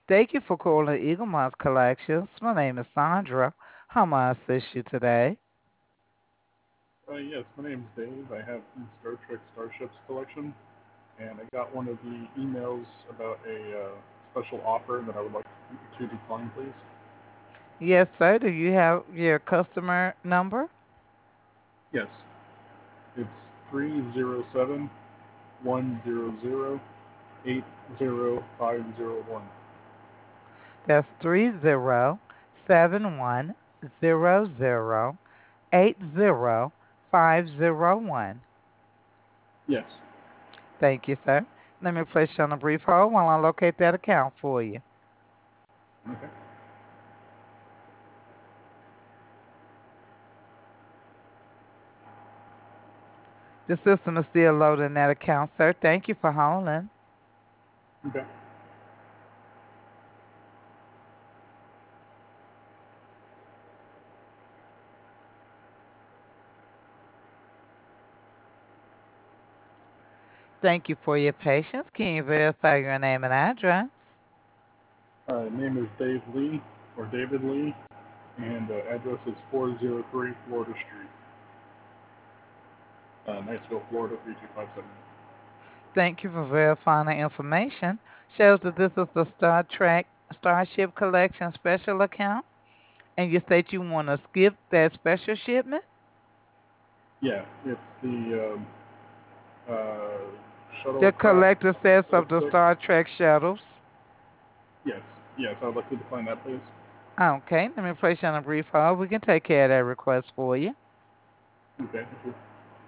Thank you for calling Eagle Moss Collections. My name is Sandra. How may I assist you today? Yes, my name's Dave. I have the Star Trek Starships collection, and I got one of the emails about a special offer that I would like to decline, please. Yes, sir. Do you have your customer number? Yes, it's 307-100-80501. That's 307100800501. Yes. Thank you, sir. Let me place you on a brief hold while I locate that account for you. Okay. The system is still loading that account, sir. Thank you for holding. Okay. Thank you for your patience. Can you verify your name and address? Name is Dave Lee, or David Lee, and address is 403 Florida Street, Niceville, Florida 32570. Thank you for verifying the information. Shows that this is the Star Trek Starship Collection special account, and you state you want to skip that special shipment. Yeah, it's the The shuttlecraft collector sets of the 06. Star Trek shuttles. Yes, I'd like to decline that, please. Okay, let me place you on a brief hold. We can take care of that request for you. Okay, thank you.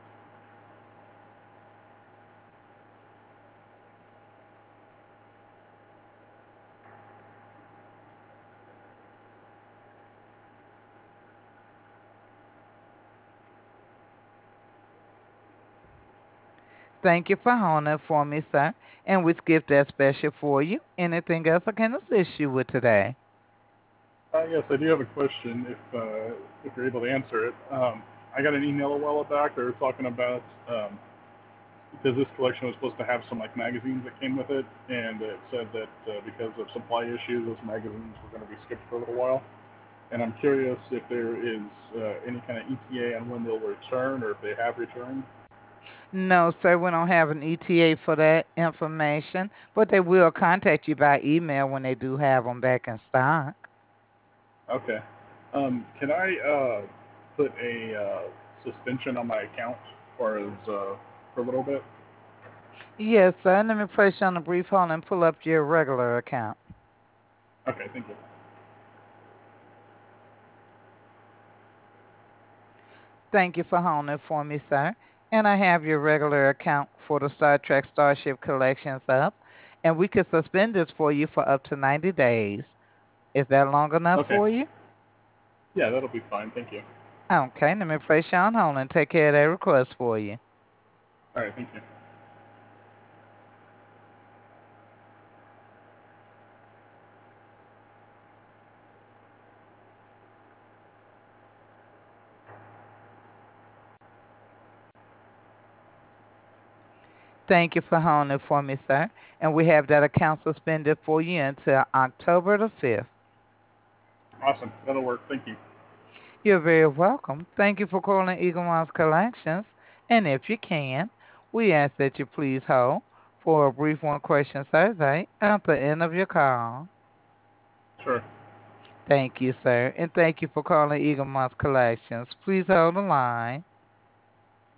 Thank you for holding for me, sir. And we skipped that special for you. Anything else I can assist you with today? Yes, I do have a question. If you're able to answer it, I got an email a while back. They were talking about because this collection was supposed to have some like magazines that came with it, and it said that because of supply issues, those magazines were going to be skipped for a little while. And I'm curious if there is any kind of ETA on when they'll return, or if they have returned. No, sir, we don't have an ETA for that information, but they will contact you by email when they do have them back in stock. Okay. Can I put a suspension on my account for a little bit? Yes, sir. Let me place you on a brief hold and pull up your regular account. Okay, thank you. Thank you for holding for me, sir. And I have your regular account for the Star Trek Starship collections up, and we could suspend this for you for up to 90 days. Is that long enough Okay. for you? Yeah, that'll be fine. Thank you. Okay, let me place you on hold and take care of that request for you. All right, thank you. Thank you for holding for me, sir. And we have that account suspended for you until October the 5th. Awesome. That'll work. Thank you. You're very welcome. Thank you for calling Eagle Mouse Collections. And if you can, we ask that you please hold for a brief one question survey at the end of your call. Sure. Thank you, sir. And thank you for calling Eagle Mouse Collections. Please hold the line.